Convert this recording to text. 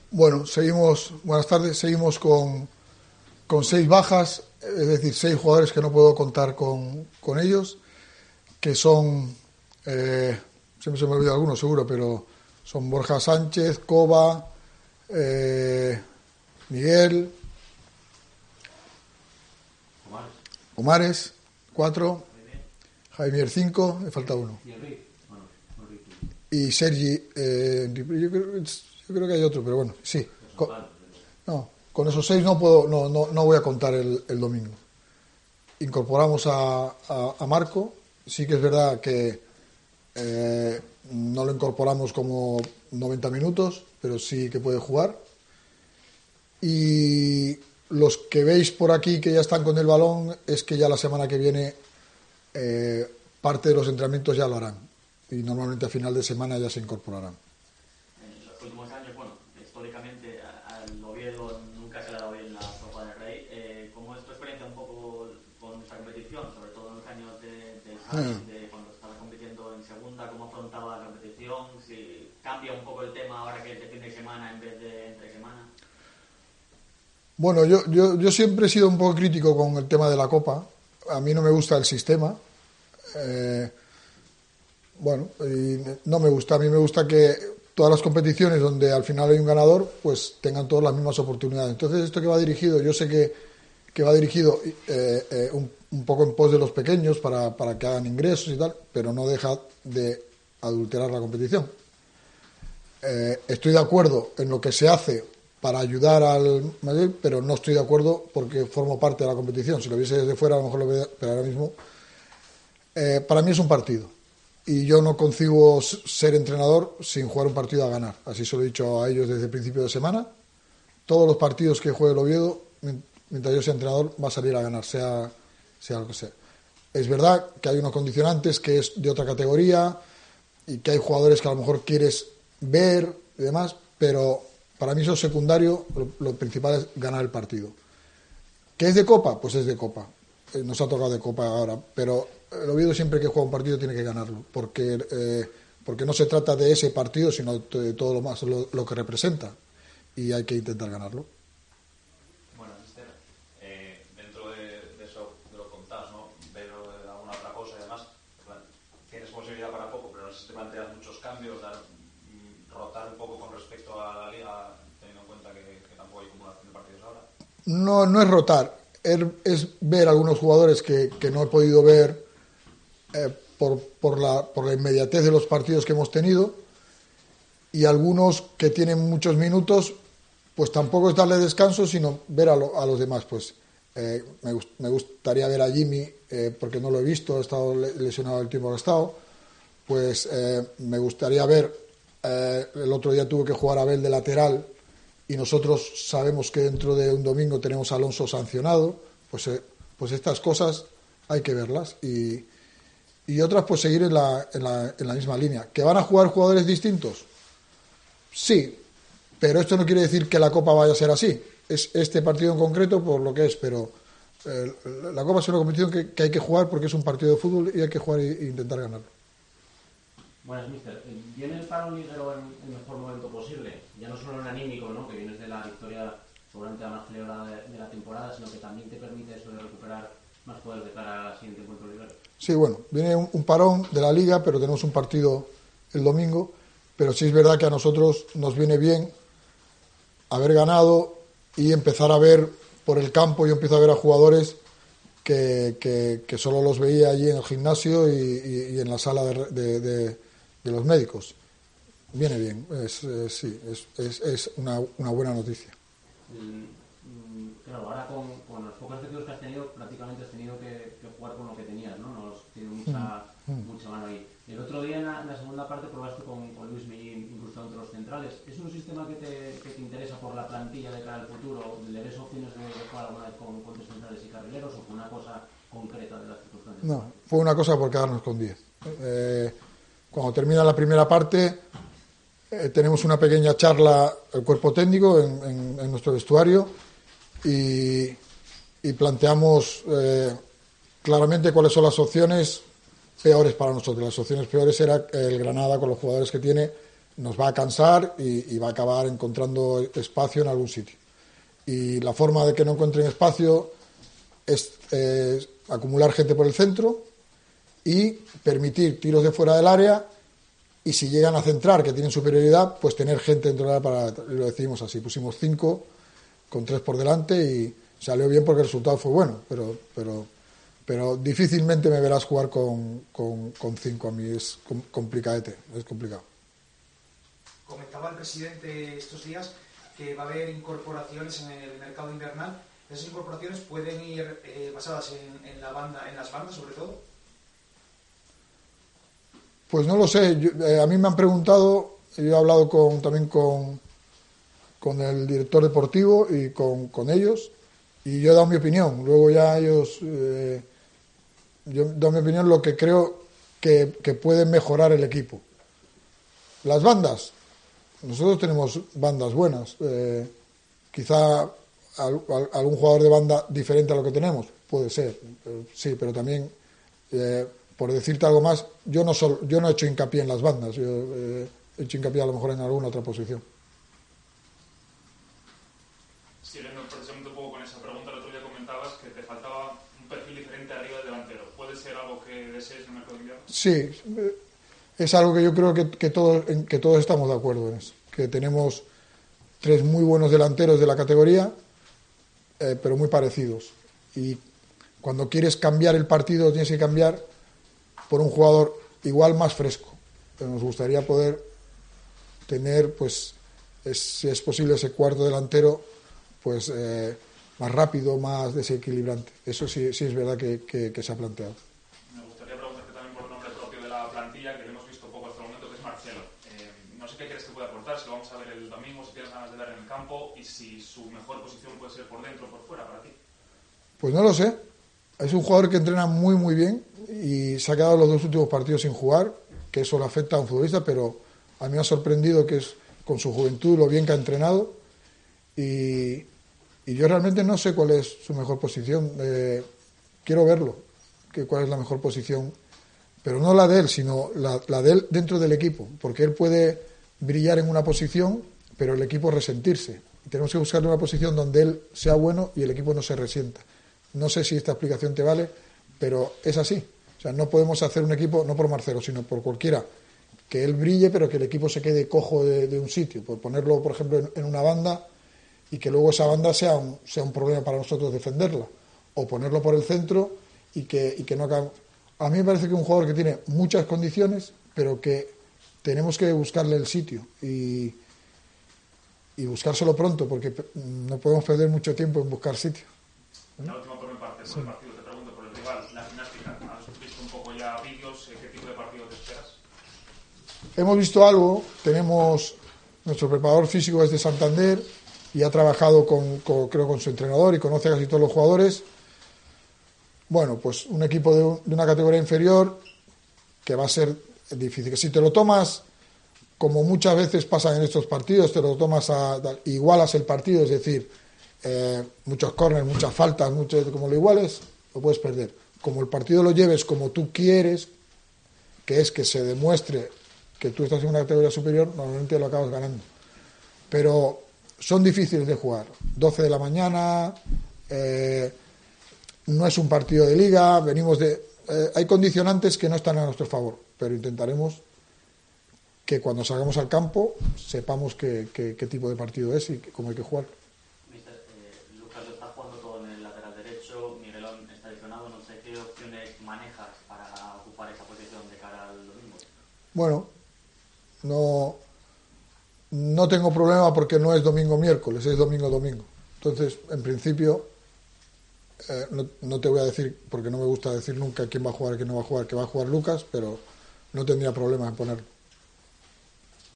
Bueno, buenas tardes, seguimos con 6 bajas, es decir, 6 jugadores que no puedo contar con ellos, que son, siempre se me olvida alguno seguro, pero son Borja Sánchez, Cova, Miguel, Omares, 4, Javier 5, me falta uno. Y Sergi, yo creo que hay otro, pero bueno, sí. Con esos 6 no voy a contar el domingo. Incorporamos a Marco. Sí que es verdad que no lo incorporamos como 90 minutos, pero sí que puede jugar. Y los que veis por aquí que ya están con el balón es que ya la semana que viene parte de los entrenamientos ya lo harán. Y normalmente a final de semana ya se incorporarán. En los últimos años, bueno, históricamente al Oviedo nunca se le ha dado bien la Copa del Rey. ¿Cómo es tu experiencia un poco con esta competición? Sobre todo en los años de cuando estaba compitiendo en segunda, ¿cómo afrontaba la competición? Si cambia un poco el tema ahora que es de fin de semana en vez de entre semana. Bueno, yo siempre he sido un poco crítico con el tema de la Copa. A mí no me gusta el sistema. No me gusta. A mí me gusta que todas las competiciones donde al final hay un ganador, pues tengan todas las mismas oportunidades. Entonces, esto que va dirigido, yo sé que va dirigido un poco en pos de los pequeños para que hagan ingresos y tal, pero no deja de adulterar la competición. Estoy de acuerdo en lo que se hace para ayudar al Madrid, pero no estoy de acuerdo porque formo parte de la competición. Si lo viese desde fuera, a lo mejor lo veo, pero ahora mismo para mí es un partido. Y yo no concibo ser entrenador sin jugar un partido a ganar. Así se lo he dicho a ellos desde el principio de semana. Todos los partidos que juegue el Oviedo, mientras yo sea entrenador, va a salir a ganar, sea lo que sea. Es verdad que hay unos condicionantes que es de otra categoría y que hay jugadores que a lo mejor quieres ver y demás, pero para mí eso es secundario. Lo principal es ganar el partido. ¿Qué es de Copa? Pues es de Copa. Nos ha tocado de Copa ahora, pero el Oviedo siempre que juega un partido tiene que ganarlo, porque no se trata de ese partido, sino de todo lo más lo que representa, y hay que intentar ganarlo. Bueno, mister, dentro de eso, de lo que contás, ¿no? Ver alguna otra cosa y demás, tienes posibilidad para poco, pero no sé si te planteas muchos cambios, rotar un poco con respecto a la Liga, teniendo en cuenta que tampoco hay acumulación de partidos ahora. No es rotar, es ver algunos jugadores que no he podido ver por la inmediatez de los partidos que hemos tenido, y algunos que tienen muchos minutos, pues tampoco es darle descanso, sino ver a los demás. Pues me gustaría ver a Jimmy, porque no lo he visto, ha estado lesionado el tiempo que ha estado. Pues me gustaría ver, el otro día tuvo que jugar Abel de lateral, y nosotros sabemos que dentro de un domingo tenemos a Alonso sancionado. Pues estas cosas hay que verlas, y otras pues seguir en la misma línea. ¿Que van a jugar jugadores distintos? Sí, pero esto no quiere decir que la Copa vaya a ser así. Es este partido en concreto por lo que es, pero la Copa es una competición que hay que jugar porque es un partido de fútbol y hay que jugar e intentar ganarlo. Buenas, mister. ¿Viene el parón liguero en el mejor momento posible? Ya no solo en anímico, ¿no?, que vienes de la victoria seguramente la más celebrada de la temporada, sino que también te permite eso de recuperar más poder de cara al siguiente encuentro liguero. Sí, bueno, viene un parón de la Liga, pero tenemos un partido el domingo, pero sí es verdad que a nosotros nos viene bien haber ganado y empezar a ver por el campo. Yo empiezo a ver a jugadores que solo los veía allí en el gimnasio y en la sala de los médicos. Viene bien, es una buena noticia. Claro, ahora con los pocos efectivos que has tenido, prácticamente has tenido que jugar con lo que tenías, ¿no? No has tenido mucha mano ahí. El otro día en la segunda parte probaste con Luis Mellín incrustado entre los centrales. ¿Es un sistema que te interesa por la plantilla de cara al futuro? ¿Le ves opciones de jugar alguna vez con tres centrales y carrileros, o fue una cosa concreta de las circunstancias? No, fue una cosa por quedarnos con 10. Cuando termina la primera parte, tenemos una pequeña charla, el cuerpo técnico, en nuestro vestuario, y planteamos claramente cuáles son las opciones peores para nosotros. Las opciones peores era el Granada, con los jugadores que tiene, nos va a cansar y va a acabar encontrando espacio en algún sitio. Y la forma de que no encuentren espacio es acumular gente por el centro y permitir tiros de fuera del área, y si llegan a centrar, que tienen superioridad, pues tener gente dentro del área lo decidimos así. Pusimos 5 con 3 por delante y salió bien porque el resultado fue bueno, pero difícilmente me verás jugar con 5. A mí es complicadete, es complicado. Comentaba el presidente estos días que va a haber incorporaciones en el mercado invernal. ¿Esas incorporaciones pueden ir basadas en las bandas sobre todo? Pues no lo sé. A mí me han preguntado, yo he hablado también con el director deportivo y con ellos, y yo he dado mi opinión. Luego ya ellos, yo he dado mi opinión lo que creo que puede mejorar el equipo. Las bandas, nosotros tenemos bandas buenas. Quizá algún jugador de banda diferente a lo que tenemos, puede ser, sí, pero también, por decirte algo más, yo no he hecho hincapié en las bandas, yo he hecho hincapié a lo mejor en alguna otra posición. Siguiendo precisamente un poco con esa pregunta, el otro día comentabas que te faltaba un perfil diferente arriba del delantero. ¿Puede ser algo que desees en el mercado de invierno? Sí, es algo que yo creo que todos estamos de acuerdo en eso, que tenemos 3 muy buenos delanteros de la categoría, pero muy parecidos, y cuando quieres cambiar el partido tienes que cambiar por un jugador igual más fresco. Pero nos gustaría poder tener, pues, si es posible, ese cuarto delantero, pues más rápido, más desequilibrante. Eso sí es verdad que se ha planteado. Me gustaría preguntarte también por el nombre propio de la plantilla, que hemos visto poco hasta el momento, que es Marcelo. No sé qué crees que puede aportar, si lo vamos a ver el domingo, si tienes ganas de ver en el campo, y si su mejor posición puede ser por dentro o por fuera para ti. Pues no lo sé. Es un jugador que entrena muy muy bien y se ha quedado los 2 últimos partidos sin jugar, que eso le afecta a un futbolista, pero a mí me ha sorprendido que es con su juventud lo bien que ha entrenado, y yo realmente no sé cuál es su mejor posición. Quiero verlo, cuál es la mejor posición, pero no la de él, sino la de él dentro del equipo, porque él puede brillar en una posición, pero el equipo resentirse. Tenemos que buscarle una posición donde él sea bueno y el equipo no se resienta. No sé si esta explicación te vale, pero es así. O sea, no podemos hacer un equipo, no por Marcelo, sino por cualquiera, que él brille, pero que el equipo se quede cojo de un sitio. Por ponerlo, por ejemplo, en una banda, y que luego esa banda sea un problema para nosotros defenderla. O ponerlo por el centro y que no acabe. A mí me parece que es un jugador que tiene muchas condiciones, pero que tenemos que buscarle el sitio y buscárselo pronto, porque no podemos perder mucho tiempo en buscar sitio. La última por mi parte, por el partido, te pregunto por el rival, la gimnástica. ¿Has visto un poco ya vídeos? ¿Qué tipo de partido te esperas? Hemos visto algo. Tenemos, nuestro preparador físico es de Santander y ha trabajado creo con su entrenador y conoce a casi todos los jugadores. Bueno, pues un equipo de una categoría inferior que va a ser difícil. Que si te lo tomas, como muchas veces pasa en estos partidos, te lo tomas igualas el partido, es decir, muchos córneres, muchas faltas, como lo iguales, lo puedes perder. Como el partido lo lleves como tú quieres, que es que se demuestre que tú estás en una categoría superior, normalmente lo acabas ganando. Pero son difíciles de jugar. 12 de la mañana, no es un partido de liga, hay condicionantes que no están a nuestro favor, pero intentaremos que cuando salgamos al campo sepamos qué tipo de partido es y cómo hay que jugar. Lucas lo está jugando todo en el lateral derecho, Miguelón está lesionado, no sé qué opciones manejas para ocupar esa posición de cara al domingo. Bueno, no tengo problema porque no es domingo-miércoles, es domingo-domingo. Entonces, en principio, no te voy a decir, porque no me gusta decir nunca quién va a jugar y quién no va a jugar, que va a jugar Lucas, pero no tendría problema en ponerlo.